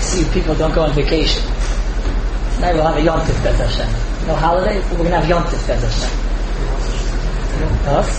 see people don't go on vacation. Tonight we'll have a Yom Tov, Bez Hashem. No holiday, but we're going to have Yom Tov, Bez Hashem. Us?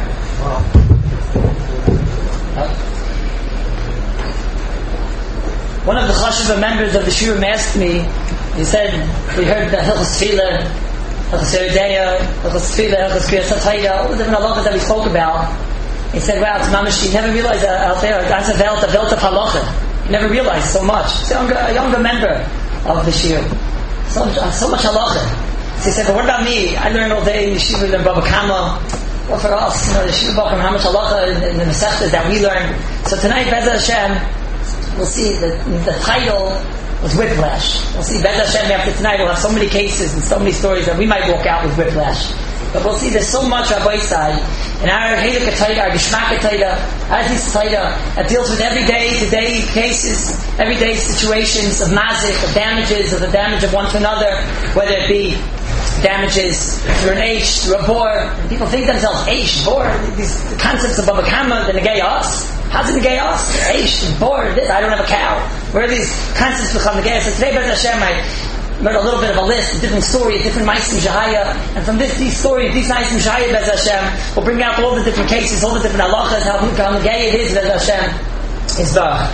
One of the Chashuva members of the Shurim asked me, he said, we heard the Hilchos Tefillah, Hilchos Yeridea, Hilchos Tefillah, Hilchos Kriyas HaTorah, all the different halachas that we spoke about. He said, wow, it's mamash, you never realized out there, that's a Welt of halacha. You never realized so much. He's a younger member of the Shir. So much halacha. So he said, but what about me? I learn all day in Yeshiva and Baba Kama. Well, for us, the Yeshiva Bakum, how much halacha in the Masechtas that we learn. So tonight, Bez Hashem, we'll see the title was Whiplash. We'll see Bez Hashem after tonight. We'll have so many cases and so many stories that we might walk out with whiplash. But we'll see there's so much on both sides. And our Heilig HaTorah, our Geshmak HaTorah, our Aziz Torah, that deals with everyday, today cases, everyday situations of mazik, of damages, of the damage of one to another, whether it be damages through an H, through a bor. And people think themselves, H, bor, these concepts of Baba Kama, the negay us. How's it negay us? H, bor, this, I don't have a cow. Where are these concepts become negay? So today, Bez Hashem, I made a little bit of a list, a different story, a different Maisim Shahaya, and from these stories, these Maisim Shahaya, Bez Hashem, we'll bring out all the different cases, all the different halachas, how negay it is, Bez Hashem, is Baruch.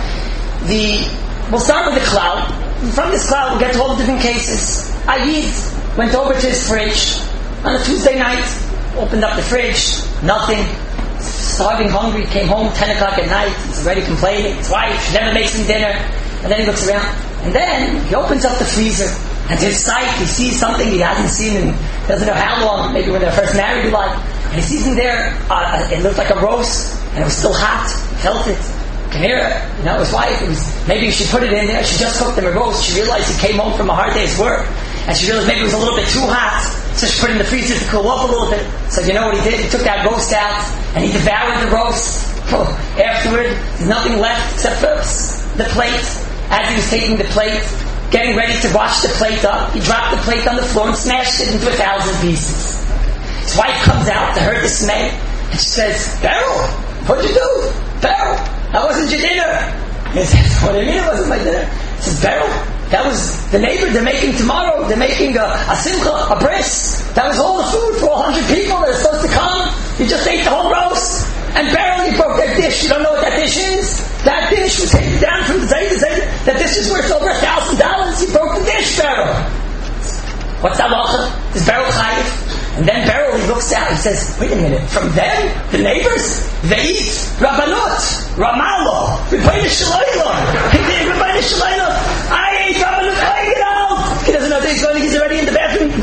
We'll start with the cloud. From this cloud, we'll get to all the different cases. Ayid went over to his fridge on a Tuesday night, opened up the fridge, nothing, starving, hungry, came home 10 o'clock at night, he's already complaining, his wife, she never makes him dinner, and then he looks around, and then he opens up the freezer, and to his sight, he sees something he hasn't seen in doesn't know how long, maybe when they were first married, and he sees in there, it looked like a roast, and it was still hot, felt it, can hear it, his wife, maybe she put it in there, she just cooked him a roast, she realized he came home from a hard day's work, and she realized maybe it was a little bit too hot, so she put it in the freezer to cool up a little bit. So you know what he did? He took that roast out, and he devoured the roast. Afterward, there's nothing left except for the plate. As he was taking the plate, getting ready to wash the plate up, he dropped the plate on the floor and smashed it into 1,000 pieces. His wife comes out to her dismay, and she says, Beryl, what'd you do? Beryl, that wasn't your dinner. He says, what do you mean it wasn't my dinner? He says, Beryl, that was the neighbor, they're making tomorrow, they're making a simcha, a bris. That was all the food for 100 people that are supposed to come. You just ate the whole roast. And Beryl, you broke that dish. You don't know what that dish is? That dish was taken down from the Zayda. That dish is worth over $1,000. You broke the dish, Beryl. What's that halacha? Is Beryl chayiv? And then Beryl, he looks out, he says, wait a minute, from them, the neighbors, they eat Rabbanut, Ramallah, Rebbeinu Shalayla. Rebbeinu Shalayla. I ate Rabbanut, I get out. He doesn't know that he's already in the bathroom.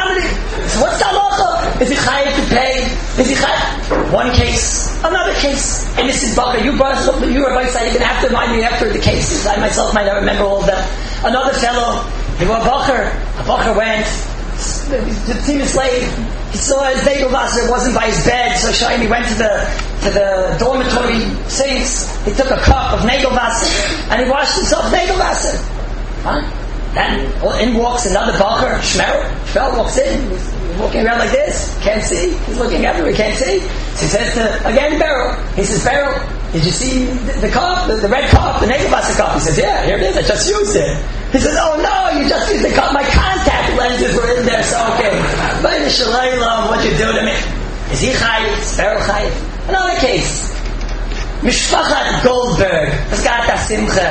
So what's the halacha? Is he chayiv to pay? Is he chayiv? One case, another case. Innocent bugger, you brothers, you Rabbi Say, you're going to have to remind me after the cases. I myself might not remember all of them. Another fellow, he was a bacher went, the team is late. He saw his Nagelwasser wasn't by his bed, so Shiny went to the dormitory sinks. He took a cup of Nagelwasser and he washed himself Nagelwasser. Huh? Then in walks another bacher, Shmerel. Shmerel walks in. He's walking around like this. Can't see. He's looking everywhere. Can't see. So he says to again Beryl. He says, Beryl, did you see the cup, the red cup, the Nagelwasser cup? He says, yeah, here it is. I just used it. He says, oh no, you just used the cup. My contact lenses were in there, so okay. But in the Shalayla, what you do to me? Is he chayiv? Is Beryl chayiv? Another case. Mishpachat Goldberg. Let's get that simcha.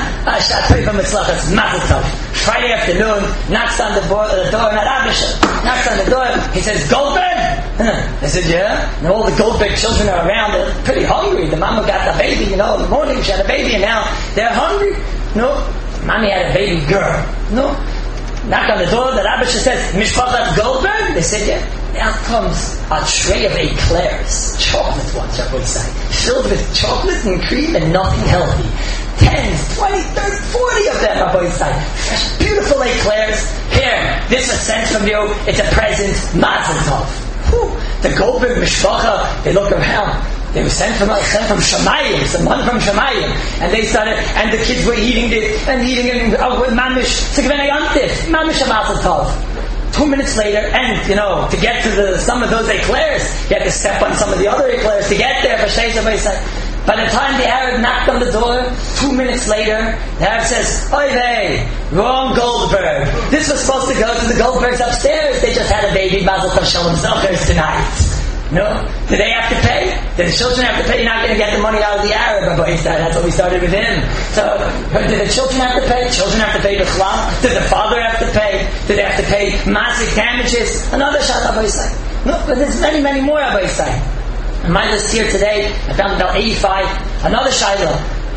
Mazel tov. Friday afternoon, knocks on the door, not Abisha. Knocks on the door. He says, Goldberg? I said, yeah. And all the Goldberg children are around. They're pretty hungry. The mama got the baby, in the morning she had a baby, and now they're hungry. No. Mommy had a baby girl. No. Knocked on the door. The Abisha said, Mishpachat Goldberg? They said, yeah. Out comes a tray of eclairs, chocolate ones, I would say, filled with chocolate and cream and nothing healthy. 10, 20, 30, 40 of them, I would say. Fresh, beautiful eclairs. Here, this was sent from you. It's a present. Mazel tov. The Goldberg Mishpacha, they look around. They were sent from Shamayim, someone from Shamayim, and they started, and the kids were eating it with mamish. Mamish mazel tov. 2 minutes later, and to get to some of those eclairs, you had to step on some of the other eclairs to get there. By the time the Arab knocked on the door, 2 minutes later, the Arab says, "Oy vey, wrong Goldberg. This was supposed to go to the Goldbergs upstairs. They just had a baby, Mazel Tov Shalom Zachers tonight." No? Do they have to pay? Do the children have to pay? You're not going to get the money out of the Arab. That's what we started with him. So, do the children have to pay? Children have to pay the chlam? Do the father have to pay? Do they have to pay massive damages? Another shot, Rabbi Yisai. No, but there's many, many more, Rabbi Yisai. On my list here today, I found about 85. Another Shiloh.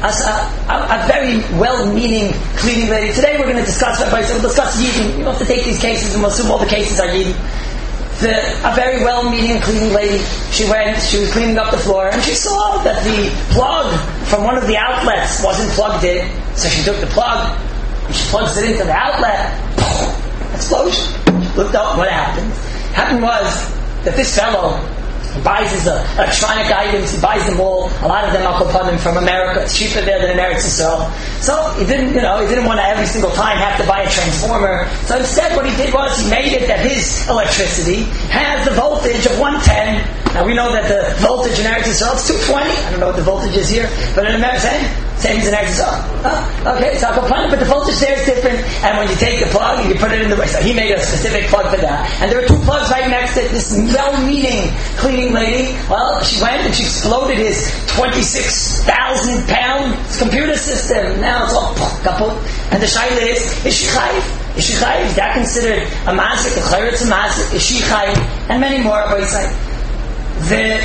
A very well-meaning cleaning lady. Today we're going to discuss, Rabbi Yisai, we'll discuss Yidden. You have to take these cases and we'll assume all the cases are Yidden. A very well-meaning cleaning lady, she was cleaning up the floor, and she saw that the plug from one of the outlets wasn't plugged in. So she took the plug, and she plugs it into the outlet. Explosion. Looked up, what happened? Happened was that this fellow, he buys his electronic items, he buys them all. A lot of them are component from America. It's cheaper there than in Eretz Yisrael. So he didn't want to every single time have to buy a transformer. So instead what he did was he made it that his electricity has the voltage of 110. Now we know that the voltage in Eretz Yisrael is 220. I don't know what the voltage is here, but in America, same as in Eretz Yisrael. Okay, it's a component, but the voltage there is different. And when you take the plug and you put it in the way, so he made a specific plug for that. And there were 2 plugs right next to it. This well-meaning cleaning lady, well, she went and she exploded his 26,000 pound computer system. Now it's all kaput. And the shaila is she chayiv? Is she chayiv? Is that considered a mazik? A chayritz a mazik? Is she chayiv? And many more. But it's like the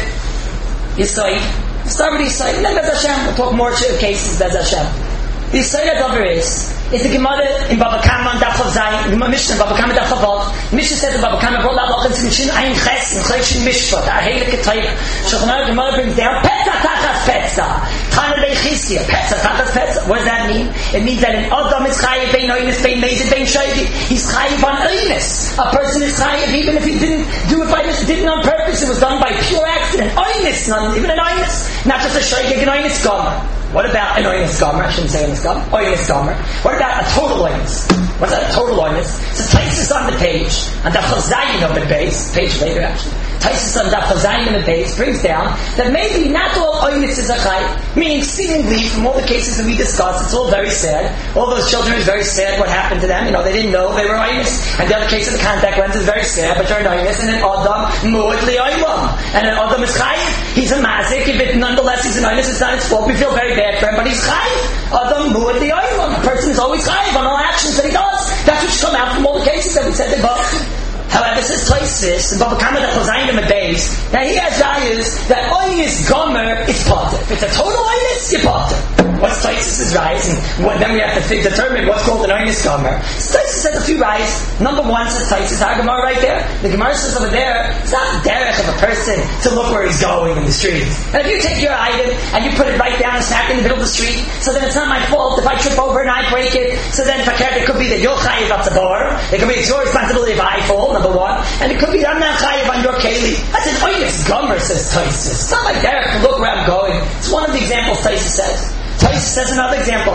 Yisai. Start with Yisai. And then Bez Hashem. We'll talk more cases Bez Hashem. The Yisai Adover is the Gemara in Baba Kama and Daf Chav Zayin, Mishnah Baba Kama Daf Chav. Mishnah says in Baba Kama, "Roll out lachens mishin ein ches and chayshim mishpat." A hele ketayv. Shulchan Aruch Gemara brings down petza tachas petza. Tana deichisia petza tachas petza. What does that mean? It means that an adam is chayiv bein oinus bein mezid bein shaydi. He's chayiv on oinus. A person is chayiv even if he didn't do it didn't on purpose. It was done by pure accident. Oinus, not even an oinus, not just a shaydik, an oinus gomer. What about an oinus gomer? I shouldn't say oinus gomer. Oinus gomer. What about a total oinus? What's that, a total oinus? So Taisus on the page, on the Chazayin of the base, page later actually, Taisus on the Chazayin of the base brings down that maybe not all oinus is a chay, meaning seemingly from all the cases that we discussed, it's all very sad. All those children is very sad what happened to them. They didn't know they were oinus. And the other case of the contact lens is very sad, but they're an oinus. And an Adam mu'ad li'oimam. And an Adam is chay. He's a mazik. If it nonetheless he's an oinus, it's not his fault. We feel very bad for him, but he's chay. Adam mu'ad li'oimam. A person is always chay on all actions that he does. That's what should come out from all the cases that we said above. However, says Taisus, and Baba Kama that Chazayin in the base, that he has values that oinus gomer is potter. If it's a total oinus, you're potter. What's Taisus' rise? And then we have to determine what's called an oinus gomer. So Taisus says a few rise. Number 1 says Taisus, our Gemara right there. The Gemara says over there, it's not the derech of a person to look where he's going in the street. And if you take your item and you put it right down and smack in the middle of the street, so then it's not my fault if I trip over and I break it. So then it could be that you're chayiv at the bar. It could be it's your responsibility if I fall. Number 1, and it could be I'm not chayiv on your keli. That's an oinus gomer, says Taisus. It's not like derech to look where I'm going. It's one of the examples Taisus says. Taisus says another example.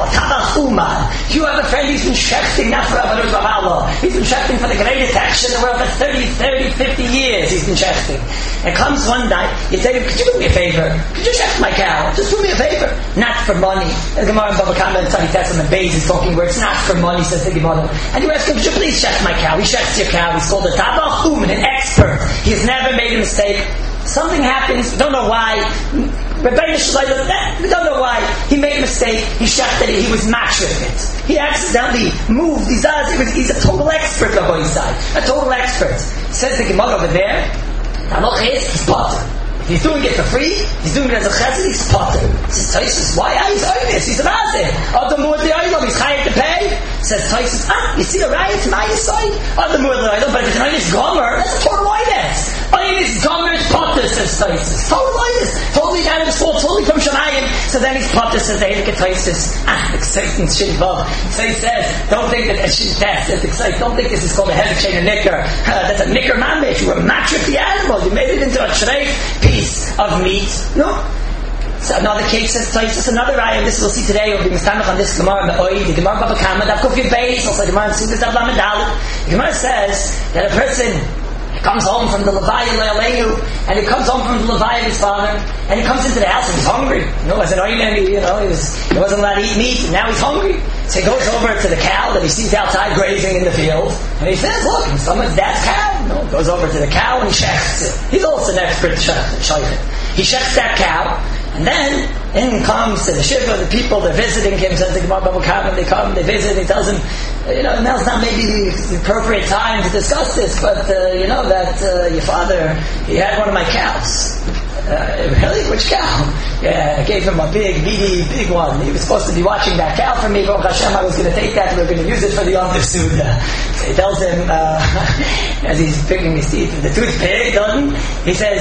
You have a friend, he's been shechting, not for Avodah Zarah. He's been shechting for the greatest action in the world for 30, 50 years. He's been shechting. And comes one night, you tell him, could you do me a favor? Could you shecht my cow? Just do me a favor. Not for money. And the Gemara in Baba Kama and Tzadi Tetz on the base is talking where it's not for money, says the Gemara. And you ask him, could you please shecht my cow? He shechts your cow. He's called a Tabach Uman, an expert. He has never made a mistake. Something happens, we don't know why. We don't know why. He made a mistake. He shechted it. He was matching it. He accidentally moved. He's a total expert, Rabbi Yisai. A total expert. Says the Gemara over there, he's potter. If he's doing it for free, he's doing it as a chesed, he's potter. Says Taisus, why? He's oinus. He's a mazik. Adam mu'ad li'olam. He's chayav to pay. Says Taisus, you see a riot to my side? Adam mu'ad li'olam, but if it's an oinus gomer, that's a total oinus. Oinus gomer is potter, says Taisus. Total oinus. Totally out of his fault, totally from Shemayim. So then he's potter, says the Eidik Taisus. Exciting shidvav. So he says, don't think that it's exciting. Don't think this is called a heavy chain of nicker. That's a nicker mamish. You were matching the animal. You made it into a treif piece of meat. No. So another case says Taisus, another ayah. This we'll see today. We'll be mistamach on this Gemara. The Gemara Baba Kama. That could be based. Also, the Gemara Sudas Abla Medalit. The Gemara says that a person He comes home from the Levaya Le'aleinu, and he comes home from the Levaya of his father, and he comes into the house and he's hungry. As an oinen, he wasn't allowed to eat meat, and now he's hungry. So he goes over to the cow that he sees outside grazing in the field, and he says, look, someone's dad's cow. Goes over to the cow and he shechs it. He's also an expert shaychet. He shechs that cow, and then in comes to the shiva, the people, they're visiting him, says the Gemara Bava Kama, they come, they visit, he tells them, now's not maybe the appropriate time to discuss this, but that your father, he had one of my cows. Really? Which cow? Yeah, I gave him a big, meaty, big one. He was supposed to be watching that cow for me. Baruch Hashem, I was going to take that and we were going to use it for the Yom Tov Suda. So he tells him, as he's picking his teeth, the toothpick, doesn't he? He says,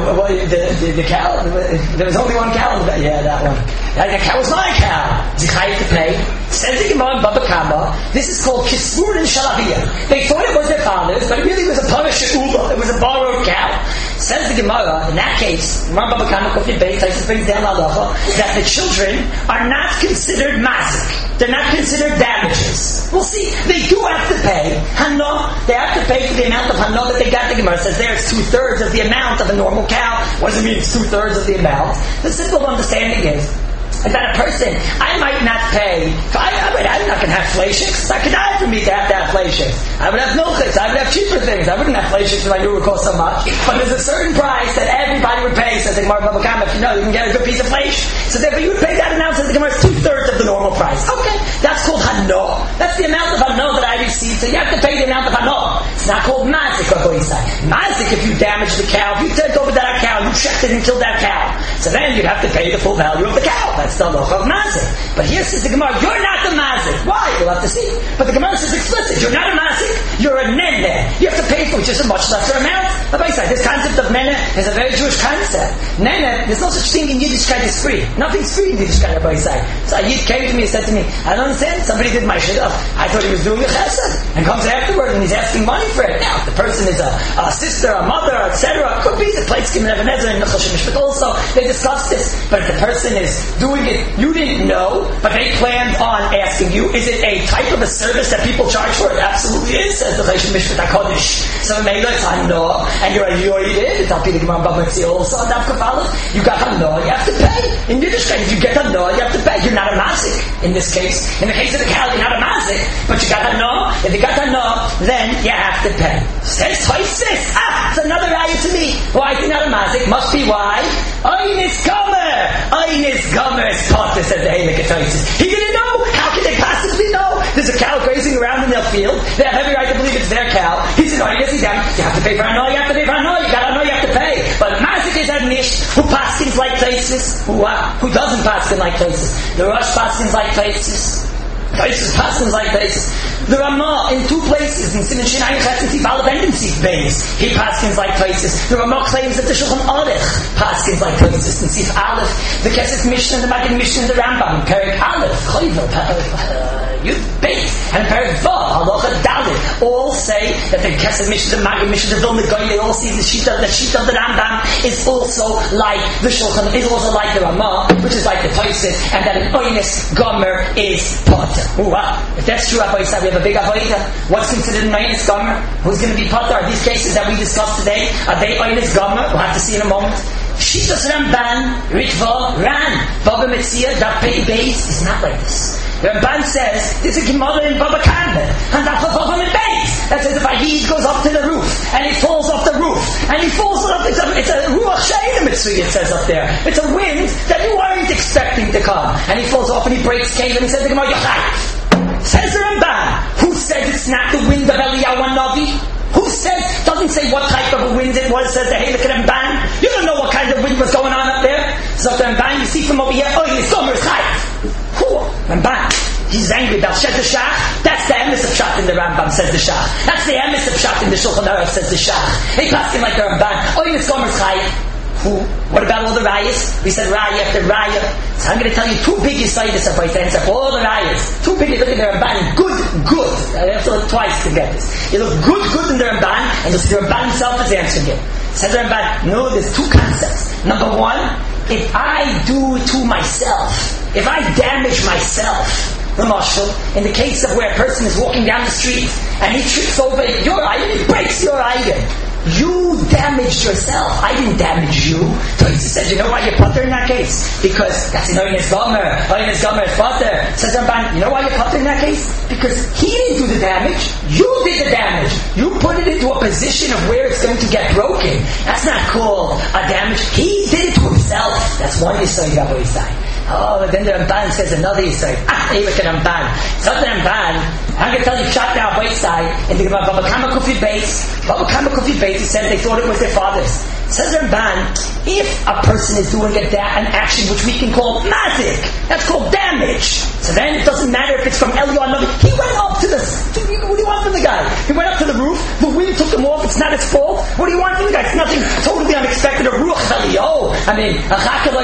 the cow, there was only one cow. Yeah, that one. The cow was my cow. Is he chayav to pay? Says the Gemara in Bava Kama, this is called Kisvur and Shalaviyah. They thought it was their father's, but it really was a Parish Ula. It was a borrowed cow. Says the Gemara, in that case, Gemara Bava Kama Kufid Beis brings down halacha that the children are not considered mazik. They're not considered damages. We'll see. They do have to pay hana. They have to pay for the amount of hana that they got. The Gemara says there it's 2/3 of the amount of a normal cow. What does it mean? It's 2/3 of the amount. The simple understanding is that a person, I might not pay. I'm not going to have fleishiks. I could die for me to have fleishiks. I would have milchiks. I would have cheaper things. I wouldn't have fleishiks if I knew it would cost so much. But there's a certain price that everybody would pay. Says the Gemara Bava Kama, if you can get a good piece of flesh. So therefore you would pay that amount. Says the Gemara, it's 2/3 of the normal price. Okay, that's called hana. That's the amount of hana that I received. So you have to pay the amount of hana. It's not called mazik. Mazik, if you damage the cow, if you take over that cow, you checked it and killed that cow. So then you'd have to pay the full value of the cow. That's the loch of mazik. But here says the Gemara, you're not the mazik. Why? You'll have to see. But the Gemara says explicit, you're not a mazik, you're a nene. You have to pay for just a much lesser amount. This concept of nene is a very Jewish concept. Nene, there's no such thing in Yiddishkeit is free. Nothing's free in Yiddishkeit, So a Yid came to me and said to me, I don't understand, somebody did my shidduch. I thought he was doing a chesed. And comes afterward and he's asking money for it. Now, if the person is a sister, a mother, etc., could be the plates given Ebenezer and Nechal Shemishpat also. They discussed this. But if the person is doing it, you didn't know, but they planned on asking you, is it a type of a service that people charge for? It absolutely is, says the Cheshire Mishpat HaKodesh. So maybe it's hana, and you're a yoyid, it's Al-Pi the Gemara Bava Metzia also, on Daf Kafalus, you got hana, you have to pay. In Yiddishkeit, if you get hana, you have to pay. You're not a mazik in this case. In the case of the cow, you're not a mazik, but you got hana. If you got hana, then you have to pay. Says Toysis, it's another raya to me. Why is he not a mazik? Must be why? Oynis Gomer is potter, said the Heilig at Toysis. He didn't know. How could they possibly know? There's a cow grazing around in their field. They have every right to believe it's their cow. He said, yes, you have to pay for hana, you have to pay for hana, you got hana, you have to pay. But mazik is a nish who paskins like Toysis. Who doesn't paskin like Toysis? The Rosh paskins like Toysis. Toysis paskins like Toysis. The Ramah in two places in Siman Shin Ayin Chet and Sif Aleph and in Sif Beis, he paskins like Toysis. The Ramah claims that the Shulchan Aruch paskins like Toysis in Sif Aleph. The Kesef Mishnah, the Maggid Mishnah, the Rambam, Perek Aleph, Choyvel, Yud Beis, and Perek Vav, Halacha Dalet, all say that the Kesef Mishnah, the Maggid Mishnah, the Vilna Gaon, they all see the sheet of the Rambam is also like the Shulchan, is also like the Ramah, which is like the Toysis, and that an Oynis Gomer is potter. If that's true, Rabbi Yisrael, we have a big avodah. What's considered an Oynis Gomer? Who's going to be potter? Are these cases that we discussed today, are they Oynis Gomer? We'll have to see in a moment. Shitas Ramban, Ritva, Ran, Bava Metzia, that base is not like this. The Ramban says, there's a Gemara in Bava Kama, and that's a Bava Metzia. That says if a Yid goes up to the roof, and he falls off the roof, and he falls off, it's a Ruach She'ein Mitzvah, it says up there. It's a wind that you weren't expecting to come. And he falls off and he breaks cave, and he says to the Gemara, Yochai. Says the Ramban, who says it's not the wind of Eliyahu Navi? Who says, doesn't say what type of a wind it was, says the Heilig Ramban. You don't know what kind of wind was going on up there. So the Ramban, you see from over here, it's Gomer Chayv. Ramban, he's angry about Shed the Shach. That's the emes of Pshat in the Rambam, says the Shach. That's the emes of Pshat in the Shulchan Aruch, says the Shach. He passed him like the Ramban. It's Gomer Chayv. What about all the rayas? We said raya after raya. So I'm going to tell you two big yisaidis of answer for all the rayas. Two big, look at the Ramban, good. I have to look twice to get this. You look good in the Ramban, and you'll see the Ramban himself is answering it. Says the Ramban, no, there's two concepts. Number one, if I do to myself, if I damage myself, in the case of where a person is walking down the street and he trips over your item, he breaks your item. You damaged yourself. I didn't damage you. So he said, you know why you're putter in that case? Because that's an Oines Gomer. Oines Gomer is putter. Says Ramban, you know why you're putter in that case? Because he didn't do the damage. You did the damage. You put it into a position of where it's going to get broken. That's not called a damage. He did it to himself. That's one Yisrael Rabbi Yisai. Oh, then the Ramban says another Yisrael. Look at Ramban. It's not the Ramban. I'm going to tell you, shot now, Boy Side, and think about Baba Kama Kufi Beis. Baba Kama Kufi Beis, he said they thought it was their father's. Says Ramban, if a person is doing an action which we can call mazik, that's called damage. So then it doesn't matter if it's from Eliyahu Navi. He went up to what do you want from the guy? He went up to the roof, the wind took him off, it's not his fault. What do you want from the guy? It's nothing totally unexpected. A ruach Eliyahu. I mean, but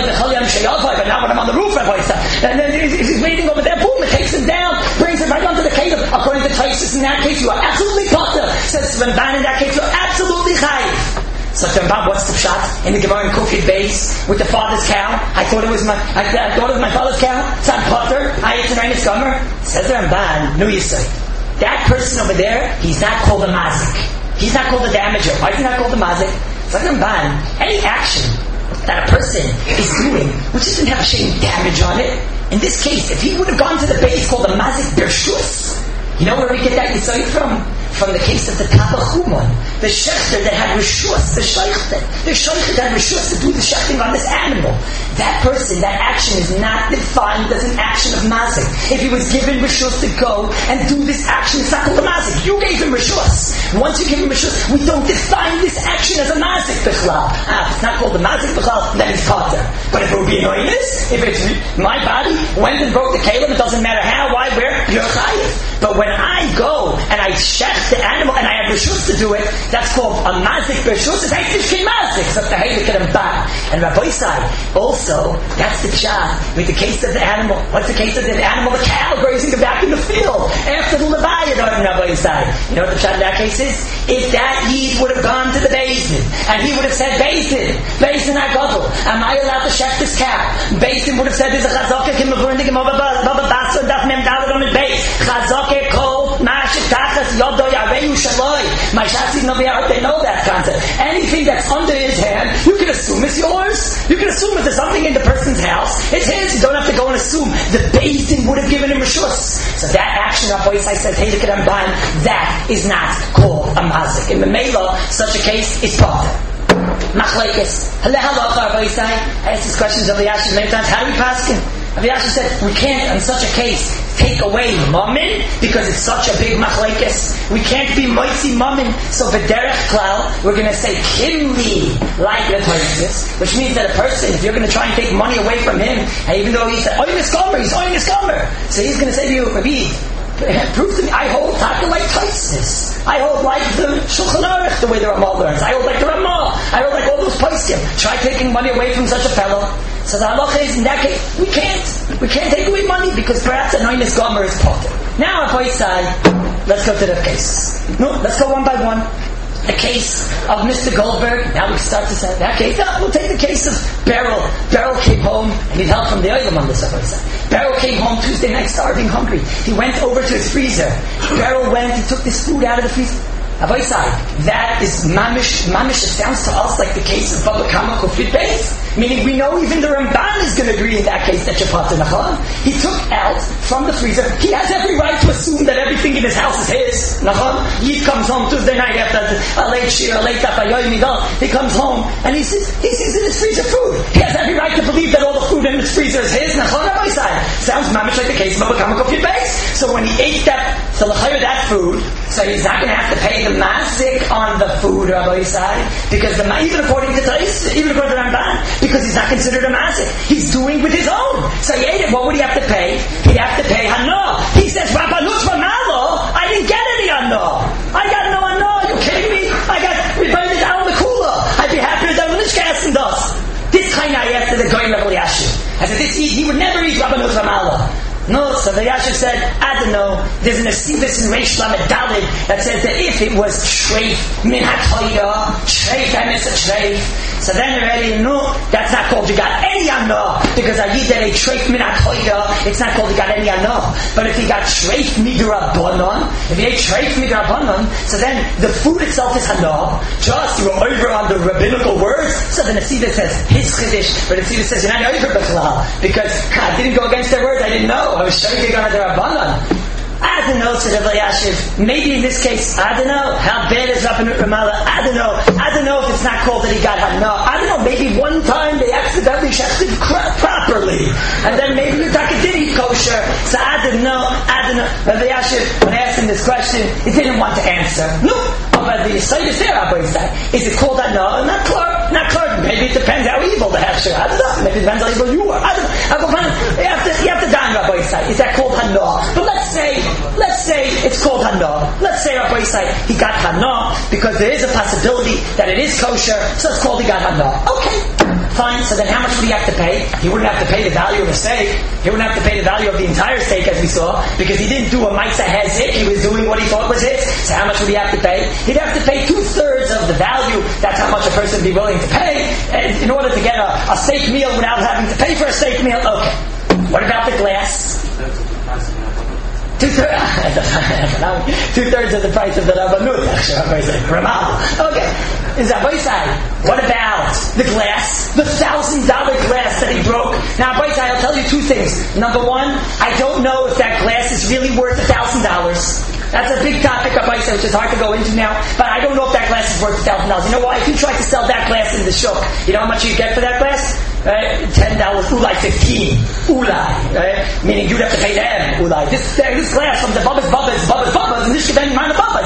now when I'm on the roof, and then he's waiting over there, boom, it takes him down, brings him right onto the cave. According to Taisus, in that case, you are absolutely potter. Says Ramban, in that case, you're absolutely chayiv. So Ramban, what's the shot in the Gemara in Kufi Beis with the father's cow? I thought it was my father's cow. It's on potter. I ate an Oines Gomer. Says Ramban, no, you say that person over there, he's not called a mazik. He's not called a damager. Why is he not called a mazik? Says Ramban, any action that a person is doing which doesn't have a shame damage on it. In this case, if he would have gone to the base called a mazik bershus, you know where we get that Yisrael from? From the case of the Tabachuman, the shechter that had rishus, the shechter that had rishus to do the shechting on this animal. That person, that action is not defined as an action of mazik. If he was given rishus to go and do this action, it's not called a mazik. You gave him rishus. Once you give him rishus, we don't define this action as a mazik bichlal. If it's not called a mazik bichlal, then it's potter. But if it would be annoyingness, if it's my body went and broke the kalim, it doesn't matter how, why, where, you're chayiv. But when I go and I shech the animal and I have rishus to do it, that's called a mazik b'rishus. It's actually mazik. So the heilig and back. And Rabbi Yisai, also, that's the shot with the case of the animal. What's the case of the animal? The cow grazing back in the field after the levaya, Rabbi Yisai. You know what the shot in that case is? If that yid would have gone to the basin and he would have said, Basin HaGadol, am I allowed to shech this cow? Basin would have said, there's a chazaka kim avurnikim over Baba Basra daf mem dalad on the base. Chazaka kol mashitachas yodo yareyu shaloi. My Shatzis Noviyah, they know that concept. Anything that's under his hand, you can assume it's yours. You can assume if there's something in the person's house, it's his. You don't have to go and assume. The Beis would have given him rishus. So that action, Rabbi Yisai says, hey, look at Ramban, that is not called a mazik. In the Mela, such a case is potter. Machlekes. Halacha, Rabbi Yisai. I asked these questions of the Yashi many times. How do we pass him? Rabbi Yasha said, we can't, in such a case, take away mammon, because it's such a big machlekes. We can't be moitzi mammon. So b'derech klal, we're going to say kimli, like the Taisus, which means that a person, if you're going to try and take money away from him, and even though he said, Oines Gomer, he's Oines Gomer. So he's going to say to you, Rabbi, prove to me, I hold taka like Taisus. I hold like the Shulchan Aruch, the way the Ramah learns. I hold like the Ramah. I hold like all those poskim. Try taking money away from such a fellow. So the halacha is, in that case, we can't take away money because perhaps an Oines Gomer is potter. Now, Rabbi Yisai, let's go to the case. No, let's go one by one. The case of Mr. Goldberg. Now we start to say that case. We'll take the case of Beryl. Beryl came home and he'd help from the Olam on this. Beryl came home Tuesday night, starving, hungry. He went over to his freezer. Beryl went. He took this food out of the freezer. Rabbi Yisai, that is mamish. It sounds to us like the case of Baba Kama Kufit Beis. Meaning we know even the Ramban is going to agree in that case that you're potter nachon. He took out from the freezer. He has every right to assume that everything in his house is his. Nachon. He comes home Tuesday night after a late shir, a late tafayoy midol. He comes home and he sees in his freezer food. He has every right to believe that all the food in his freezer is his. Nachon, Rabbi Yisai. Sounds mamish like the case of Baba Kama Kufit Beis. So when he ate that food, so he's not going to have to pay the mazik on the food, Rabbi Yisai, because even according to Tais, even according to Ramban, because he's not considered a mazik. He's doing with his own. So he ate it. What would he have to pay? He'd have to pay hana. He says, Rabbanut v'malo, I didn't get any hana. I got no hana. Are you kidding me? We burned it down the cooler. I'd be happier than when it's gas and dust. This kind I asked the guy level Yashu. I said, he would never eat Rabbanut v'malo. No, so the Yashiv said, I don't know. There's an Asibis in Reish Lamed Daled that says that if it was treif min hatoida, treif, I miss a treif. So then already, no, that's not called you got any anah, because I eat that a treif min hatoida, it's not called you got any anah. But if you got treif midrabanan, if you ate treif midrabanan, so then the food itself is hanah. Just you were over on the rabbinical words, so then the Asibis says his chiddush, but the Asibis says you're not over b'chlal, because I didn't go against their words, I didn't know. I was showing you on the Rabbanan. I don't know, said Rabbi Yashiv. Maybe in this case, I don't know. How bad is Rabbanut Ramallah? I don't know. I don't know if it's not called that he got Hana. I don't know. Maybe one time they accidentally shechted properly. And then maybe the Taka did eat kosher. So I don't know. Rabbi Yashiv, when I asked him this question, he didn't want to answer. No. But the site is there, Rabbi Yisrael. Is it called Hana? Not clear. Maybe it depends how evil the Hechsher. I don't know. Maybe it depends how evil you are. I don't know. You have to die, Rabbi Yisrael. Is that called Hana? But let's say it's called Hana. Let's say Rabbi Yisrael, he got Hana because there is a possibility that it is kosher, so it's called he got Hana. Okay, fine. So then how much would he have to pay? He wouldn't have to pay the value of the steak. He wouldn't have to pay the value of the entire steak, as we saw, because he didn't do a Maitza Hezik. He was doing what he thought was his. So how much would he have to pay? He'd have to pay 2/3 of the value. That's how much a person would be willing to pay in order to get a steak meal without having to pay for a steak meal. Okay. What about the glass? 2/3 of the price of the Rabbanut, actually. Okay. Is Rabbi Yisrael, what about the glass? The $1,000 glass that he broke? Now, Rabbi Yisrael, I'll tell you two things. Number one, I don't know if that glass is really worth $1,000. That's a big topic, Rabbi Yisrael, which is hard to go into now, but I don't know if that glass is worth $1,000. You know why? If you try to sell that glass in the shuk, you know how much you get for that glass? Right? $10, ulai 15. Ulai, right? Meaning you'd have to pay them. Ulai. This glass from the Bubba's, and this should be mine, Bubba's.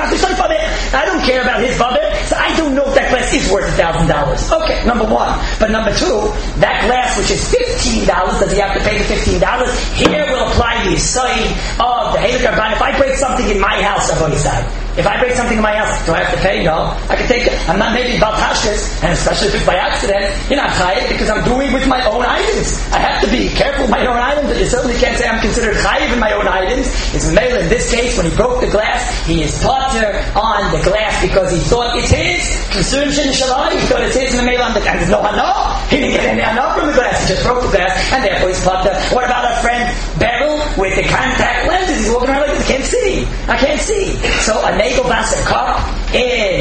I don't care about his Bubba, so I don't know if that glass is worth $1,000. Okay, number one. But number two, that glass which is $15, does he have to pay the $15? Here will apply the side of the Heilig Rabban. If I break something in my house, I've already said. If I break something in my house, do I have to pay? No. I can take it. I'm not maybe about tashkes, and especially if it's by accident, you're not chayiv because I'm doing with my own items. I have to be careful with my own items, but you certainly can't say I'm considered chayiv in my own items. It's male in this case, when he broke the glass, he is potter on the glass because he thought it's his. Consumption shalai, he thought it's his, and there's no hana. He didn't get any hana from the glass. He just broke the glass, and therefore he's potter. What about our friend Beryl with the contact lenses? He's walking around like this. I can't see. So a Nagel Basser cup in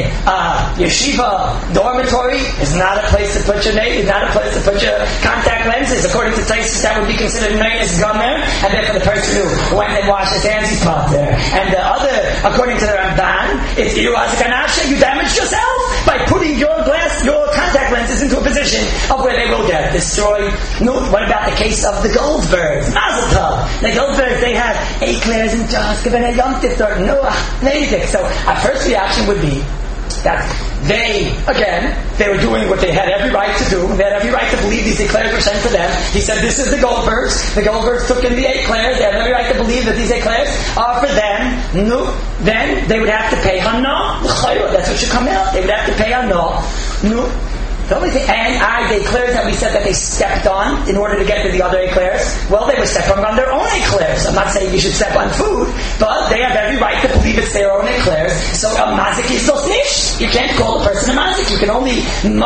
yeshiva dormitory is not a place to put your name, is not a place to put your contact lenses. According to Taisus, that would be considered as gomer, and then for the person who went and washed his hands, he's popped there. And the other, according to the Ramban, it's you damaged yourself by putting your contact lenses into a position of where they will get destroyed. No, what about the case of the Goldbergs? Mazel tov. The Goldbergs, they have eclairs and just given a yomtiv or Noah, amazing. So our first reaction would be that they were doing what they had every right to do. They had every right to believe these eclairs were sent to them. He said, this is the Goldbergs. The Goldbergs took in the eclairs. They had every right to believe that these eclairs are for them. No. Then they would have to pay hana. That's what should come out. They would have to pay hana. No. The only thing, the eclairs that we said that they stepped on in order to get to the other eclairs, well, they were stepping on their own eclairs. I'm not saying you should step on food, but they have every right to believe it's their own eclairs. So a mazik is not nish. You can't call a person a mazik. You can only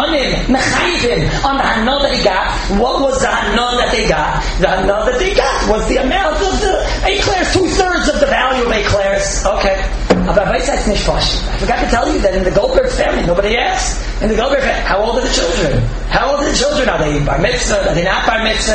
mechayivim on the hana that he got. What was the hana that they got? The hana that they got was the amount of the eclairs, 2/3 of the value of eclairs. Okay. I forgot to tell you that in the Goldberg family, nobody asked. In the Goldberg family, how old are the children? How old are the children? Are they bar mitzvah? Are they not bar mitzvah?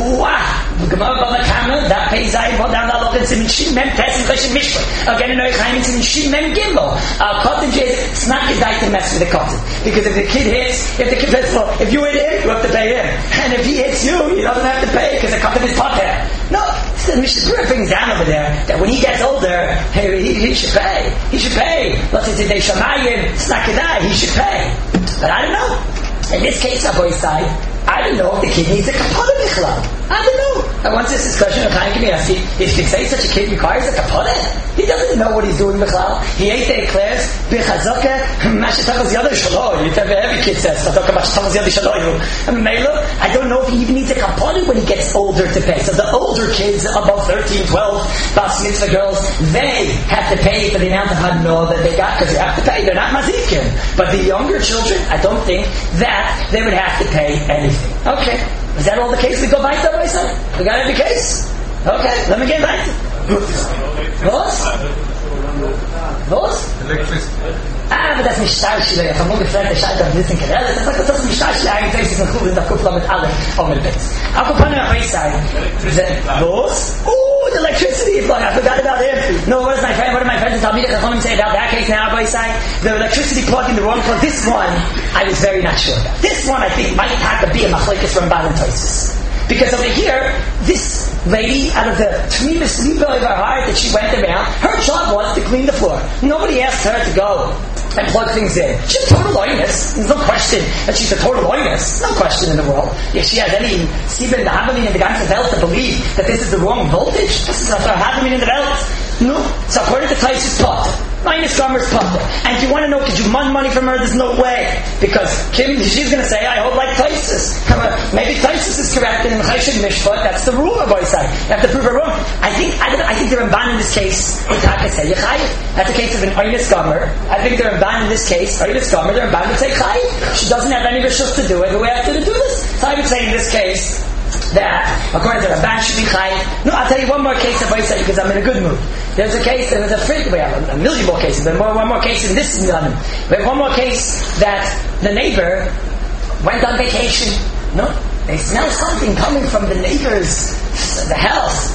That pays I down the look and Shim Mem Tes and Cheshim Mishpah. Again, in Oichaim, it's in Shim Mem Gimel. Cotton Jay, it's not gedai to mess with the cotton. Because if the kid hits, if you hit him, you have to pay him. And if he hits you, he doesn't have to pay because the cotton is potter. No, the Mishnah brings down over there that when he gets older, he should pay. He should pay. Let's say they shamayim, it's not gedai, he should pay. But I don't know. In this case, Rabbi Yisai, I don't know if the kid needs a kapara bichlal. I don't know. I once this discussion with Chaim Kanievsky, if you say such a kid requires a kapara, he doesn't know what he's doing b'chlal. He ate the eclairs, b'chazaka, mashetachas yada shalo. Every kid says, chazaka mashetachas yada shalo. I don't know if he even needs a kapara when he gets older to pay. So the older kids, above 13, 12, bas mitzvah girls, they have to pay for the amount of hanoah that they got, because they have to pay. They're not mazikim. But the younger children, I don't think that they would have to pay anything. Okay. Is that all the case? We go back to my son. We got every case. Okay, let me get back to Was? Electricity. Aber das nicht stark, ich habe nur gefragt, der Scheiter ein bisschen gerellt. Das ist nicht stark, eigentlich ist es ein in der Kupfer mit allem auf dem Bett. Auch auf einer Weisheit. Was? Oh, the electricity plug. I forgot about him. No, one of my friends told me to come and say about that case now, Weisheit. The electricity plug in the wrong plug. This one, I was very not sure about. This one, I think, might have to be a machlekes from Baal and Tosis. Because over here, this lady, out of the tmimus liba of her heart that she went around, her job was to clean the floor. Nobody asked her to go and plug things in. She's a total loyness. There's no question that she's a total loyness. No question in the world. If she has any Sibin, the Havamin, and the ganze Welt to believe that this is the wrong voltage, this is not the Havamin in the Welt. No. So according to Taisus Potter, minus Gomer's Potter. And if you want to know, could you want money from her? There's no way. Because she's going to say, I hold like Taisus. Maybe Taisus is correct in Chayshid Mishpat. That's the rule of Boisai. You have to prove her wrong. I think the Ramban in this case would say Yechayiv. That's the case of an Oinus Gomer. I think the Ramban in this case, Oinus Gomer, the Ramban would say Chayiv. She doesn't have any rishus to do it. The way I have to do this. So I would say in this case, that according to Ramban should be chayiv. No, I'll tell you one more case of Boisai because I'm in a good mood. There's a case, there was we have a million more cases, but one more case in this Milanim. We have one more case that the neighbor went on vacation. No? They smell something coming from the neighbor's the house.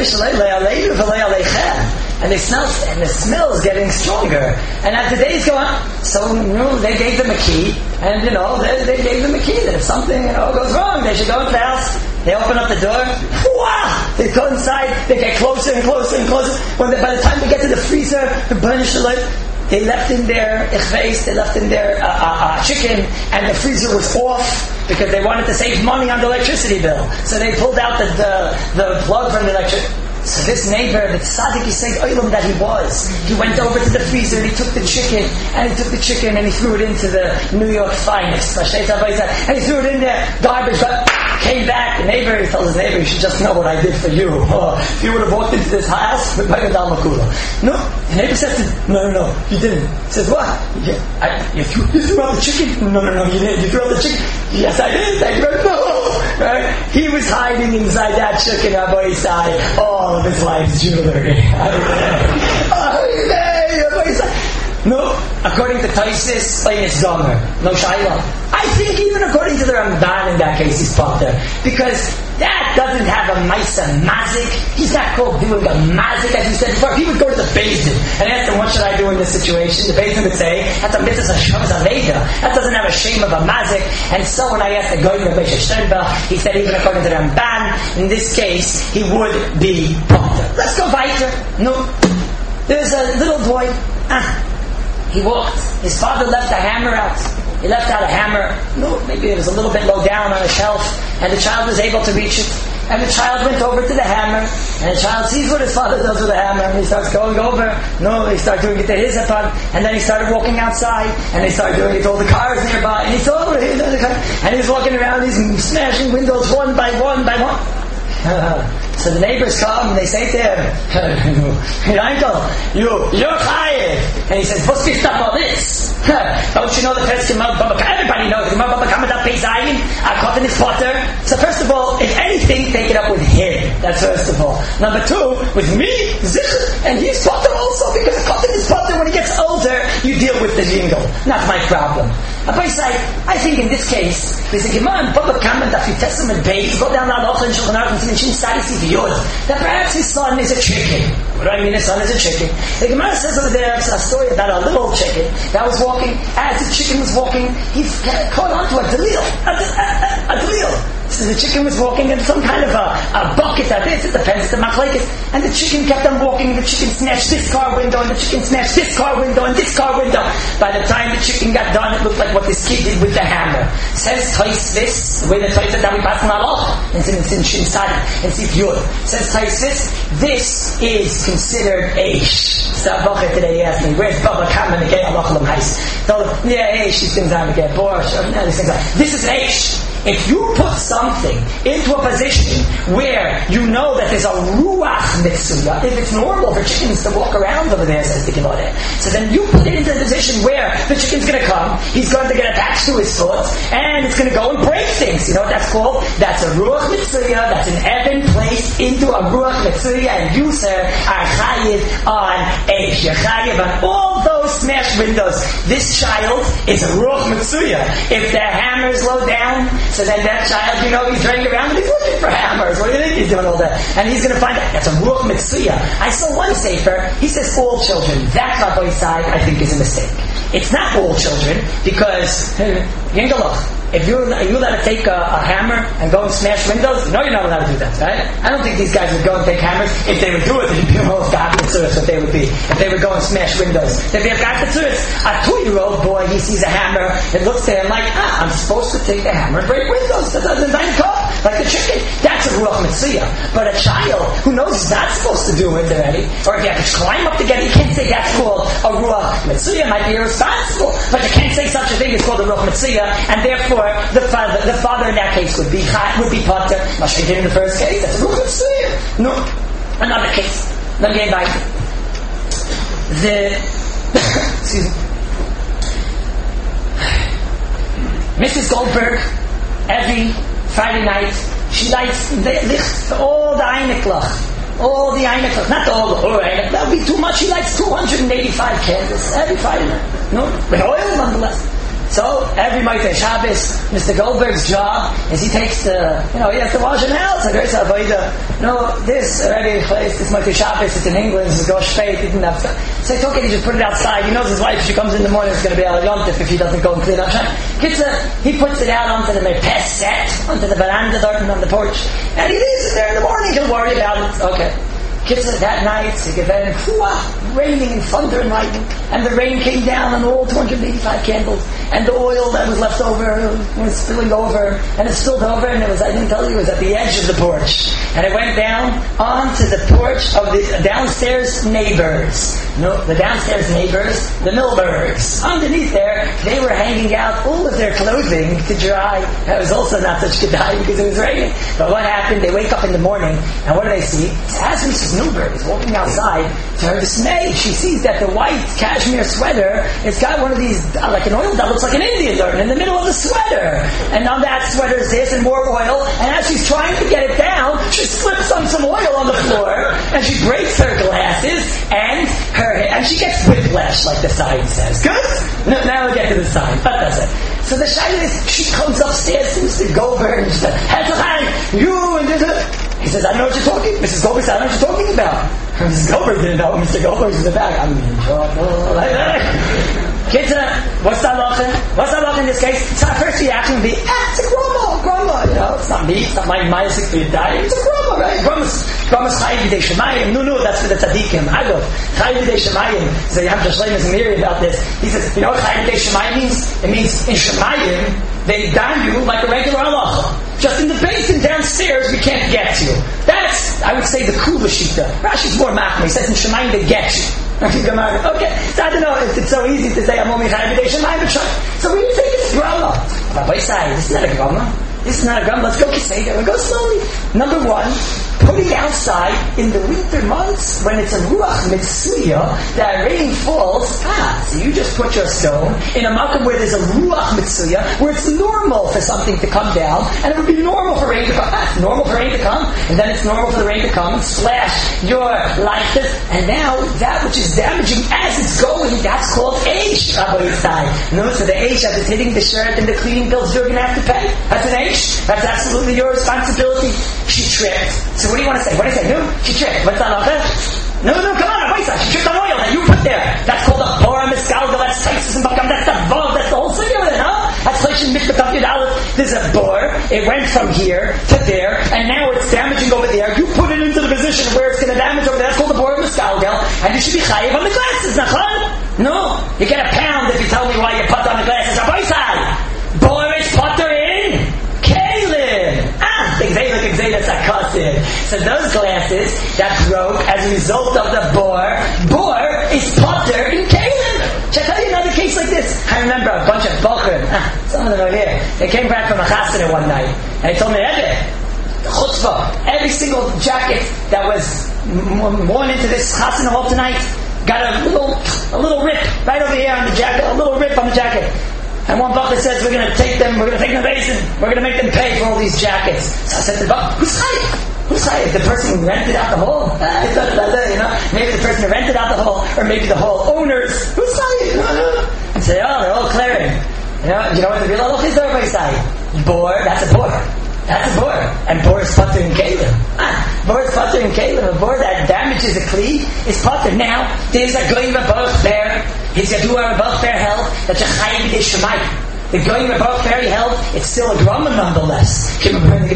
And the smell is getting stronger. And as the days go on, so they gave them a key, and they gave them a key that if something goes wrong, they should go into the house. They open up the door. Wow! They go inside. They get closer and closer and closer. By the time they get to the freezer, they left in their chicken, and the freezer was off because they wanted to save money on the electricity bill. So they pulled out the plug from the electricity. So this neighbor, the tzaddik, he said, Olam that he was. He went over to the freezer and he took the chicken and he threw it into the New York Finest. And he threw it in there, garbage, came back. The neighbor, he told his neighbor, you should just know what I did for you. If you would have walked into this house, no. The neighbor said, no, you didn't. He says, what? You threw out the chicken? No, you didn't. You threw out the chicken? Yes, I did. Thank you very much. No. Right? He was hiding inside that chicken on both sides. All of his life's jewelry. No, according to Taisus, it's Gomer. No Shaila. I think even according to the Ramban in that case, he's potter. Because that doesn't have a Maisa Mazik. He's not called doing a Mazik, as you said before. He would go to the Bezdin and ask them, what should I do in this situation? The Bezdin would say, that's a mitzvah Hashem Zaveda. That doesn't have a shame of a Mazik. And so when I asked the Goy Rabbi Sternbach, he said even according to the Ramban, in this case, he would be potter. Let's go weiter. No. There's a little boy. He walked. His father left a hammer out. He left out a hammer. No, maybe it was a little bit low down on a shelf, and the child was able to reach it. And the child went over to the hammer, and the child sees what his father does with the hammer, and he starts going over. No, he started doing it to his apart, and then he started walking outside, and they started doing it to all the cars nearby, and he saw what he did, and he's walking around, he's smashing windows one by one by one. So the neighbors come and they say to him, Uncle, you're chayiv. And he says, what's this stuff all this? Don't you know the first everybody knows cotton is potter. So first of all, if anything, take it up with him. That's first of all. Number two, with me, and he's potter also, because cotton is potter. When he gets older, you deal with the jingle. Not my problem. I think in this case, there's a Gemara in Baba Kama that New Testament base, go down that Shulchan Aruch and see that perhaps his son is a chicken. What do I mean his son is a chicken? The Gemara says over there, it's a story about a little chicken that was walking. As the chicken was walking, he caught onto a delil. A delil. the chicken was walking in some kind of a bucket or this, it depends, it's a machlekes, and the chicken kept on walking, and the chicken smashed this car window, and the chicken smashed this car window, and this car window. By the time the chicken got done, it looked like what this kid did with the hammer. Says Taisvis, the way the Taisvis that we pass on Allah, in Shin and Sif Yud. Says Taisvis, this is considered Eish. Sabacha today he asked me, where's Baba Kamen to get Allah Lam Hais? Told him, yeah, Eish, these things aren't to get borscht. This is Eish. If you put something into a position where you know that there's a ruach mitzvah, if it's normal for chickens to walk around over there, says the Gemara, so then you put it into a position where the chicken's going to come, he's going to get attached to his foot, and it's going to go and break things. You know what that's called? That's a ruach mitzvah. That's an Evan placed into a ruach mitzvah, and you, sir, are chayiv on Eish. You're chayiv on all those smashed windows. This child is a ruach mitzvah. If the hammer's low down, so then that child, you know, he's running around and he's looking for hammers. What do you think he's doing all that? And he's going to find out. That's a ruach mitzvah. I saw one sefer, he says all children. That Rabbi side, I think, is a mistake. It's not all children, because, if you're allowed to take a hammer and go and smash windows, no, you're not allowed to do that, right? I don't think these guys would go and take hammers. If they would do it, they'd be almost godless, what they would be. If they would go and smash windows, they'd be a godless. A 2-year-old boy, he sees a hammer, it looks to him like, I'm supposed to take the hammer and break windows. That doesn't like the chicken. That's a ruach mitzvah. But a child who knows he's not supposed to do it already, or if you have to climb up to get it, you can't say that's called a ruach mitzvah. Might be irresponsible, but you can't say such a thing. It's called a ruach mitzvah, and therefore the father in that case would be potter. Mashkin did in the first case. That's a ruach mitzvah. No, another case. Let me get back. Excuse me. Mrs. Goldberg, every Friday night, she lights all the Einiglach. All the Einiglach. Not all the Einiglach. That would be too much. She lights 285 candles every Friday night. No? With oil, nonetheless. So, every Motzei Shabbos, Mr. Goldberg's job is he takes he has to wash an house. Like, this already placed, this Motzei Shabbos, it's in England, it's Gosh Fate, he didn't have stuff. So he took it, he just put it outside. He knows his wife, if she comes in the morning, it's going to be Al Yontif if he doesn't go and clean up. He puts it out onto the Merpes set, onto the veranda, on the porch, and he leaves it there in the morning, he'll worry about it. Okay. That night, raining and thunder and lightning, and the rain came down on all 285 candles, and the oil that was left over was spilling over, and it spilled over, and I didn't tell you, it was at the edge of the porch, and it went down onto the porch of the downstairs neighbors. No, the downstairs neighbors, the Milbergs. Underneath there, they were hanging out all of their clothing to dry. That was also not such good time because it was raining. But what happened? They wake up in the morning, and what do they see? As Mrs. Milberg is walking outside, to her dismay, she sees that the white cashmere sweater, it's got one of these, like an oil that looks like an Indian urn in the middle of the sweater. And on that sweater is this and more oil, and as she's trying to get it down, she slips on some oil on the floor, and she breaks her glasses, and she gets whiplash, like the sign says. Good? No, now we get to the sign. That does it. So the shayla is, she comes upstairs to Mr. Goldberg, and she says, you and this. He says, I don't know what you're talking about. Mrs. Goldberg says, I don't know what you're talking about. Mrs. Goldberg didn't know what Mr. Goldberg was about. I mean, kids, what's that halacha? What's that halacha in this case? So our first reaction would be, it's a grandma, it's not me, it's not my Isaac for your diet, it's a grandma, right? Grandma's chayiv b'dei shemayim. No, that's for the tzaddikim. Agov, chayiv b'dei shemayim. So you have to Shlomo Zamiri about this. He says, you know what chayiv b'dei shemayim means? It means in shemayim, they dan you like a regular halacha. Just in the basin downstairs, we can't get you. That's, I would say, the Kula Shita. Rashi's more machmir. He says in Shemayim they get you. Okay, so I don't know if it's so easy to say I'm only chayiv b'dei shemayim, but so we say this grandma. Rabbi say, this is not a grandma. This is not a grandma. Let's go Kisega. We'll go slowly. Number one, putting outside in the winter months when it's a ruach mitzvah that rain falls. So you just put your stone in a makom where there's a ruach mitzvah where it's normal for something to come down, and it would be normal for rain to come. It's normal for rain to come, and then it's normal for the rain to come slash your lightus, and now that which is damaging as it's going, that's called eish. No, so the eish as it's hitting the shirt and the cleaning bills you're going to have to pay. That's an eish. That's absolutely your responsibility. She tripped. So what do you want to say? What do you say? No, she tripped. What's that? No, come on, wait a second. She tripped on oil that you put there. That's called a bora misgalga. That's Texas and Bakam. That's the vav. That's the whole thing of it, huh? That's Choshen in Mishnah Taf Yud Aleph, there's a bore, it went from here to there, and now it's damaging over there. You put it into the position where it's going to damage over there. That's called the bore of Meskalgel, and you should be chayiv on the glasses, nachon? No. You get a pound if you tell me why you put on the glasses. Aboisai! Bore is potter in Kalim. So those glasses that broke as a result of the bore is potter in Kalim. Should I tell you another case like this? I remember a bunch of bochrim, some of them are here. They came back from a chasana one night, and they told me, chutzpah, every single jacket that was worn into this chasana hall tonight got a little rip right over here on the jacket, a little rip on the jacket. And one bucket says, we're going to take them basin, we're going to make them pay for all these jackets. So I said to the bucket, who's chayiv? The person who rented out the hall? Maybe the person who rented out the hall, or maybe the hall owners. Who's chayiv? And say, they're all clearing. You know what the real halach is? Everybody say, bore, that's a bore. That's a bore. And bore is potter in Kalim. Bore is potter in Kalim. A bore that damages a kli is potter. Now, there's a goyim above there. He's a doer above there held that you're chayiv b'dei shemayim. The goyim above there held, it's still a grumman nonetheless. So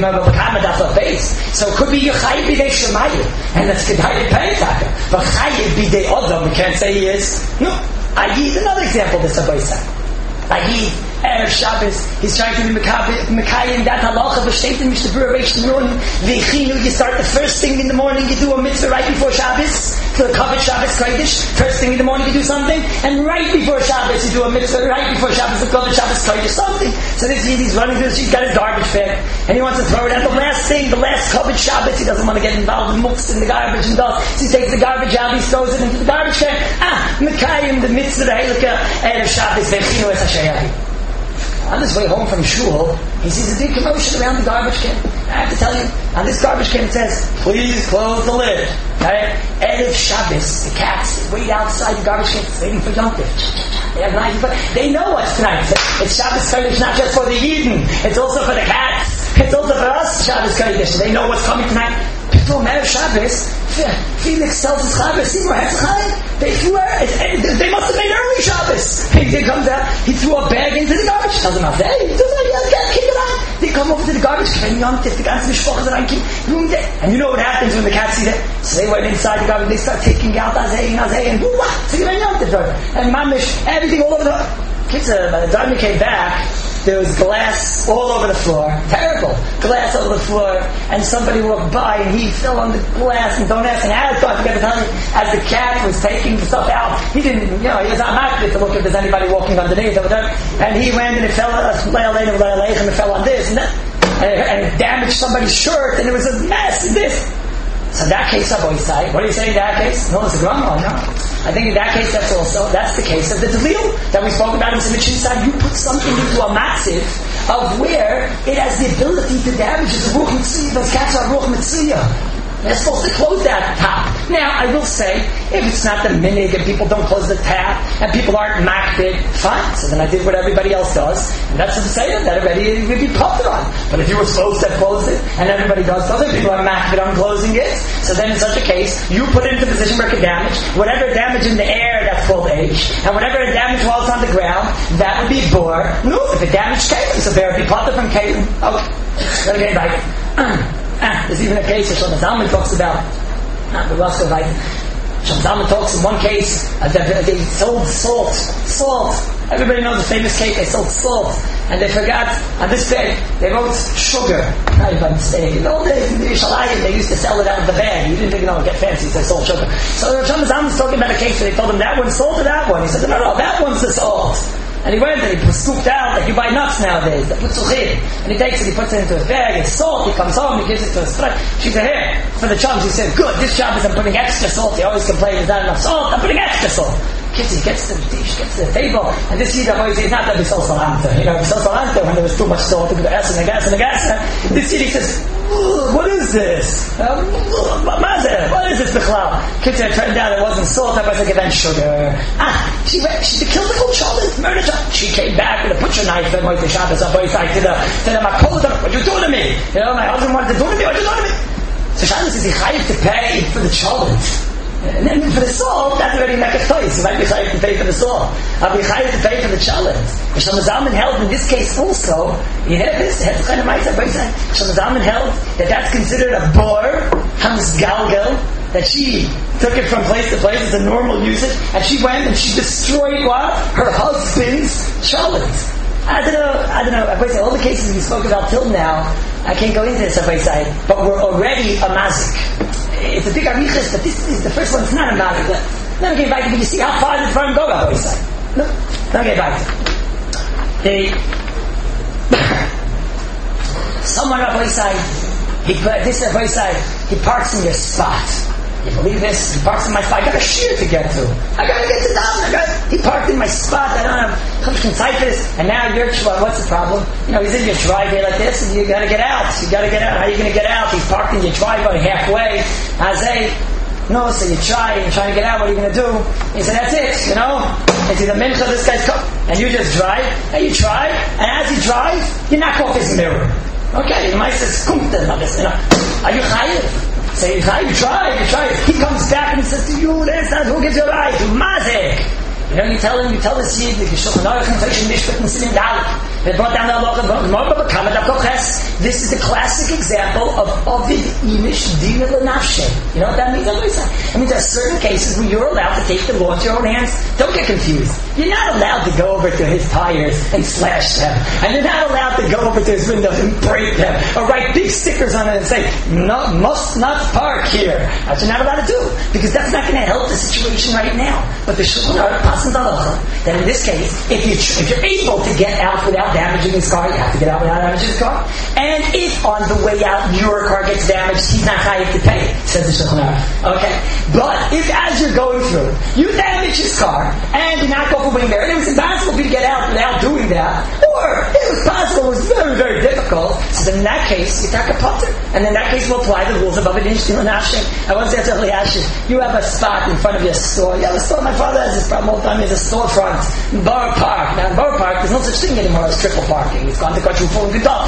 it could be you're chayiv b'dei shemayim. And that's kedai pay taka. But chayiv b'dei odom, we can't say he is. No. Ayid, another example of this abaysa. Ayid, Erev Shabbos, he's trying to be Mekayim, that halacha, v'shteitim, mishtabur, reish nun, v'chinu, you start the first thing in the morning, you do a mitzvah right before Shabbos, to the covered Shabbos Kodesh, first thing in the morning you do something, and right before Shabbos you do a mitzvah, right before Shabbos, the covered Shabbos Kodesh, something. So this Yid, he's running through the street, he's got his garbage bag, and he wants to throw it out. The last thing, the last covered Shabbos, he doesn't want to get involved in muks in the garbage and dust, so he takes the garbage out, he throws it into the garbage can. Mekayim, the mitzvah, the Halakha, Erev Shabbos, v'chinu es hashayahi. On his way home from shul, he sees a big commotion around the garbage can. I have to tell you, on this garbage can it says, please close the lid. Right? Erev Shabbos, the cats wait outside the garbage can, waiting for Yom Tov. They know what's tonight. It's Shabbos Kodesh not just for the Yidden, it's also for the cats. It's also for us, Shabbos Kodesh. They know what's coming tonight. People, Erev Shabbos, Felix tells his Chaber, they must have made early Shabbos. He comes out, he threw a bag into the garbage. Tells him, they come over to the garbage can, and you know what happens when the cats see that? So they went inside the garbage, they start taking out Azay, and Mamish, everything all over the kids. By the time we came back, there was glass all over the floor. Terrible. Glass all over the floor. And somebody walked by and he fell on the glass. And don't ask him how. I forgot to tell you. As the cat was taking the stuff out, he didn't, he was not marked to look if there's anybody walking underneath. And he went and it fell on us, and it fell on this and that. And it damaged somebody's shirt. And it was a mess. And this. So in that case, what do you say in that case? No, it's a grandma, no. I think in that case, that's the case of the Delil that we spoke about in Simitchin side. You put something into a matziv of where it has the ability to damage the Ruch Mitzvah. Those cats are Ruch Mitzvah. They're supposed to close that tap. Now, I will say, if it's not the minig and people don't close the tap and people aren't makbid, fine. So then I did what everybody else does, and that's the saying that already would be popped on. But if you were supposed to close it and everybody does it, people are makbid on closing it. So then in such a case, you put it into a position where it can damage. Whatever damage in the air, that's called age. And whatever damage while it's on the ground, that would be bore. No, if it damaged Kalim, so there would be popped from Kalim. Okay, let me get back. There's even a case that Shlomo Zalman talks about. The Russell right. Shlomo Zalman talks in one case they sold salt. Everybody knows the famous cake. They sold salt, and they forgot on this bag they wrote sugar. Not even mistake. In the old days in the Yerushalayim they used to sell it out of the bag. You didn't think get fancy, so they sold sugar. So Shlomo Zalman's talking about a case where they told him that one's salt or that one. He said no, that one's the salt. And he went and he scooped out, like you buy nuts nowadays, they put suchir. And he takes it, he puts it into a bag, it's salt, he comes home, he gives it to a strike. She said, here, for the chums, he said, good, this job is I'm putting extra salt. He always complains, there's not enough salt, I'm putting extra salt. He gets to the dish, gets to the table, and this year always says, not that we sold salanta. We sold salanta when there was too much salt, the gas and the gas and the gas. This year he says, what is this? What is this, Bichlal? Kids, it turned out it wasn't salt, I was like, then sugar. She killed the whole child, murdered her. She came back with a butcher knife and went to Shabbos up to the Makoda. What you doing to me? My husband wanted to do to me, what you doing to me? So Shabbos says, he chayiv to pay for the child. And then for the salt, that's already like a choice. You might be chayiv to pay for the salt. I'll be chayiv to pay for the challenge. Shlomo Zalman held in this case also, you hear this? Shlomo Zalman held that that's considered a bor, hams galgal, that she took it from place to place, it's a normal usage, and she went and she destroyed what? Her husband's challenge. I don't know. All the cases we spoke about till now, I can't go into this, but we're already a mazik. It's a big arichas, but this is the first one. It's not a mazik. Let me get back to you see how far did the farm go, Rabbi Yisai. No, let me get back to someone, Rabbi Yisai, he parks in your spot. You believe this? He parks in my spot. I got a shear to get to. I got to get to down. He parked in my spot. I don't have type this. And now you're, what's the problem? He's in your driveway like this, and you got to get out. How are you going to get out? He's parked in your driveway halfway. I say, no, so you're trying to get out. What are you going to do? He said, that's it. It's either mincha, this guy's coming, and you just drive, and you try, and as you drive, you knock off his mirror. Okay, the mice says, are you chayiv? Say, you try. He comes back and he says to you, that's not who gives you a right, you mazik. You tell this yid, they brought down the halacha. This is the classic example of Ovid Imish Dina L'Nafshe. You know what that means? It means there are certain cases where you're allowed to take the law into your own hands. Don't get confused. You're not allowed to go over to his tires and slash them. And you're not allowed to go over to his windows and break them. Or write big stickers on it and say, no, must not park here. That's what you're not allowed to do. Because that's not going to help the situation right now. But the Shulchan Aruch passes the halacha that in this case, if you're able to get out without damaging his car, you have to get out without damaging his car. And if on the way out your car gets damaged, he's not chayiv to pay, says the Shulchan Aruch. Okay? But if as you're going through, you damage his car, and you knock off a wing there, and it was impossible for you to get out without doing that, or it was possible, it was very, very difficult, so then in that case, you take a putter, and in that case, we'll apply the rules of Ovid Imish Dina L'Nafshe. I once said to Eliashib, you have a spot in front of your store. You have a store, my father has this problem all the time, there's a storefront in Borough Park. Now in Borough Park, there's no such thing anymore as triple parking. It's gone to Kachum full and Gedol.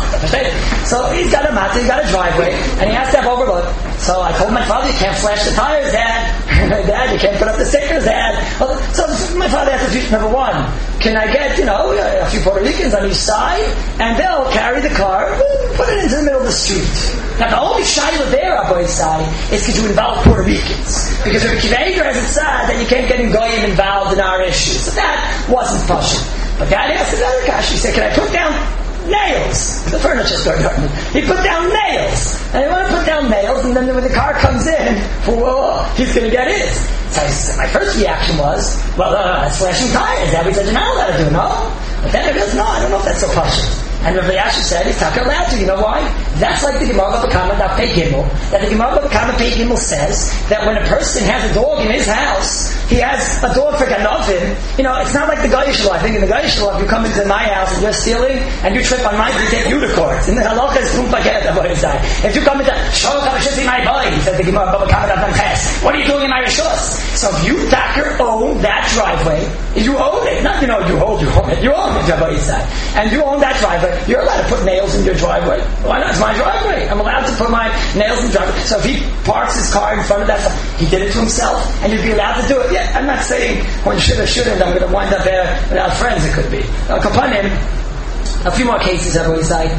So he's got a matzah, he's got a driveway, and he has to have overload. So I told my father, you can't flash the tires, Dad. Dad, you can't put up the stickers, Dad. So my father has to do, number one, can I get, a few Puerto Ricans on each side, and they'll carry the car, put it into the middle of the street. Now the only shayla there, Rabbi Yisai, is because you involve Puerto Ricans. Because Rabbi Akiva Eiger has it said that you can't get Goyim involved in our issues. So that wasn't pushing. But Dad asked another question. He said, can I put down nails? The furniture store department. He put down nails. And he wanted to put down nails, and then when the car comes in, he's going to get his. So my first reaction was, that's flashing tires. That we said, you're not allowed to do, no? But then I realized, no, I don't know if that's so pushing. And Rav Eliashib said, he's not allowed to. You know why? That's like the Gemara Bava Kama Daf Pei Gimel. That the Gemara Bava Kama Pei Gimel says that when a person has a dog in his house, he has a dog for Ganovin. It's not like the Goyish law. I think in the Goyish law, if you come into my house and you're stealing, and you trip on mine, we take you to court. In the halacha is Pum Paket, if you come into Shol Kavashis in my boy, said the Gemara Bava Kama Daf Ches, what are you doing in my Rishos? So if you, Docker, own that driveway, you own it. Not, you own it. You own it, Rabbi Yisai. And you own that driveway. You're allowed to put nails in your driveway. Why not? It's my driveway. I'm allowed to put my nails in the driveway. So if he parks his car in front of that, he did it to himself, and you'd be allowed to do it. Yeah, I'm not saying one should or shouldn't. I'm going to wind up there without friends. It could be. Kapanim, a few more cases. I've always said.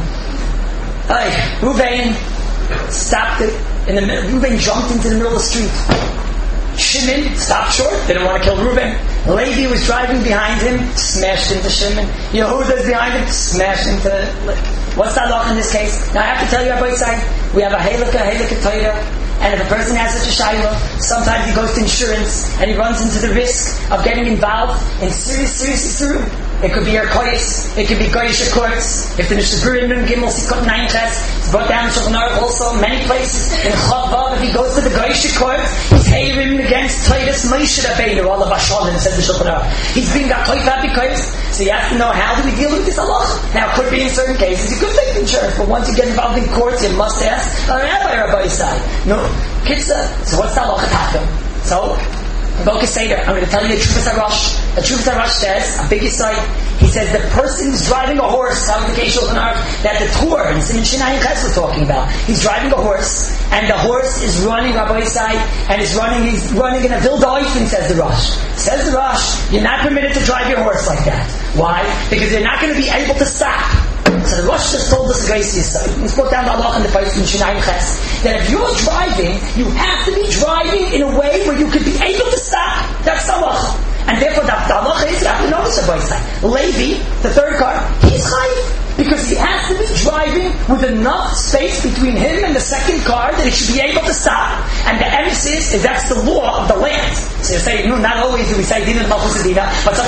Ruvain stopped it in the middle. Ruvain jumped into the middle of the street. Shimon stopped short, didn't want to kill Reuben. Levi was driving behind him, smashed into Shimon. Yehuda's behind him, smashed into... What's the halacha in this case? Now I have to tell you, Rabbi Yisai, we have a halakha Torah, and if a person has such a shayla, sometimes he goes to insurance, and he runs into the risk of getting involved in serious issue. It could be Erkoyis, it could be Goyish courts. If the Nishaburin Nun Gimel Sikot 9 Ches, it's brought down in Shulchan Aruch also many places. In Chavav, if he goes to the Goyish court, he's having against Titus Moshe Rabbeinu, all of Hashalin, said the Shulchan Aruch. He's being got Toifat because, so you have to know how do we deal with this halacha. Now, it could be in certain cases, you could take insurance, but once you get involved in courts, you must ask a rabbi side. No, Kitza, so what's the halacha tatum? So, Boka Seder, I'm going to tell you the truth as a rush. A Truth Rush says, a big site, he says the person who's driving a horse, how the case that the tour in Siman Shinai and Ches we're talking about. He's driving a horse, and the horse is running Rabbi side, and he's running in a Vilda Oifen, says the Rush. Says the Rush, you're not permitted to drive your horse like that. Why? Because you're not going to be able to stop. So the Rosh just told us a Gracie side. Let's go down the Allah and the Pais in Shinai and Ches. That if you're driving, you have to be driving in a way where you could be able to stop. That's the halacha. And therefore the halacha is, you have to notice a side. Levi, the third car, he's chayiv. Because he has to be driving with enough space between him and the second car that he should be able to stop. And the emphasis is that's the law of the land. So you say, not always do we say Din al-Malchus Adina, but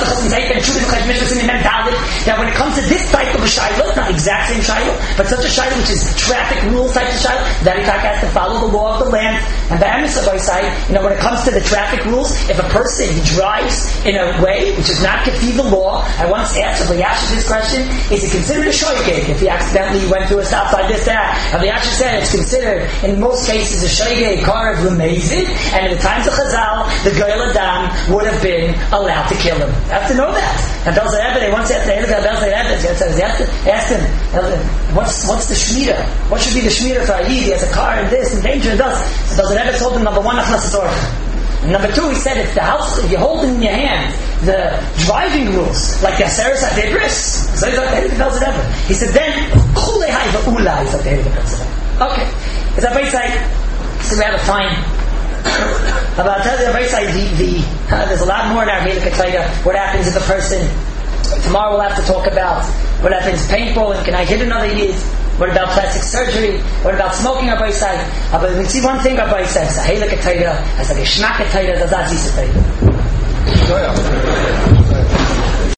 that when it comes to this type of a shiloh, not exact same shiloh, but such a shiloh which is traffic rules type of shiloh, that he has to follow the law of the land. And the emphasis of side, when it comes to the traffic rules, if a person he drives in a way which is not kefi the law, I once asked Rabbi Yasha this question, is it considered a shoygeg if he accidentally went through a stop sign, this, that? Rabbi Yasha said it's considered, in most cases, a shoygeg car of Lemezid, and in the times of Chazal, the Goyal Adam would have been allowed to kill him. You have to know that. And Belzer Rebbe, they once asked the Belzer Rebbe, they asked him, what's the shmira? What should be the shmira for a Yid? He has a car and this, and danger and thus. So Belzer Rebbe told him, number one, Achnas Torah. And number two, he said, if you hold in your hand the driving rules, like the Aseres HaDibris, so he's like the Belzer Rebbe. He said, then, Chulei Haiva Ula is like the Belzer Rebbe. Okay. It's a base side. So we have a fine. But I'll tell you, the base side, there's a lot more in our Vedic Ketayah. What happens if a person, tomorrow we'll have to talk about what happens paintballing, can I hit another Yid? What about plastic surgery? What about smoking Rabbi side? But we see one thing Rabbi says, a Heilige Ketayah, as like a Shnak Ketayah, that's a Ketayah.